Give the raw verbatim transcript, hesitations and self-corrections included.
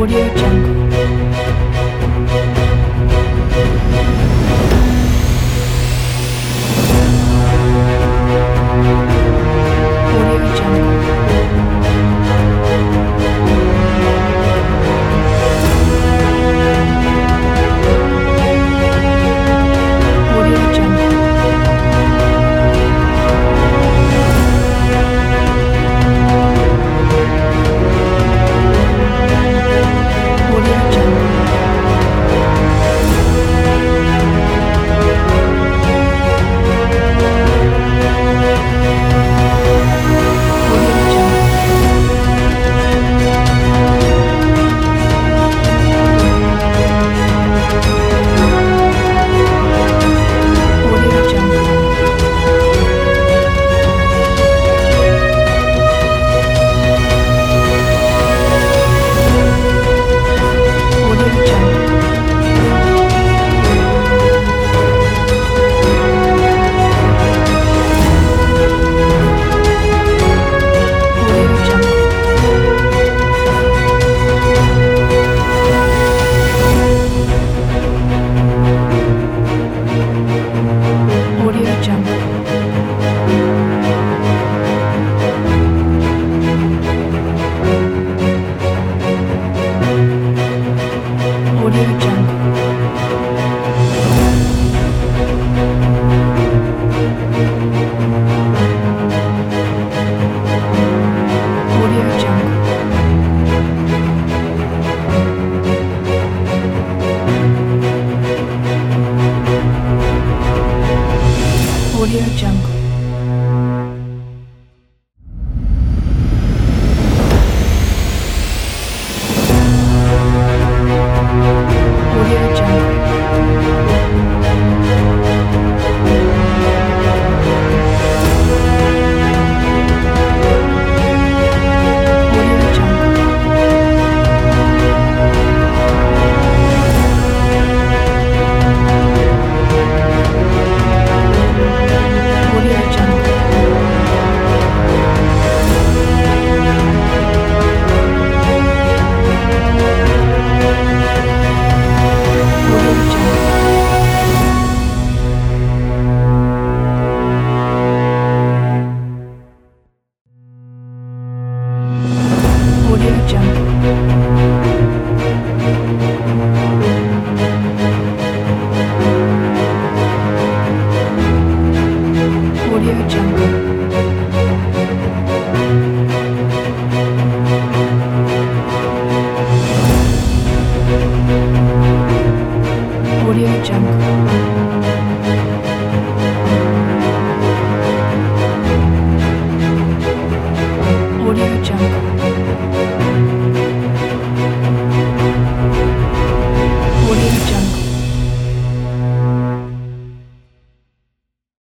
Audio Jungle. Audio Jungle. Audio Jungle. Audio Jungle. Audio Jungle. Audio Jungle. Audio Jungle. Audio Jungle. Audio Jungle. Audio Jungle. Audio Jungle. Audio Jungle. Audio Jungle. Audio Jungle. Audio Jungle. Audio Jungle. Audio Jungle. Audio Jungle. Audio Jungle.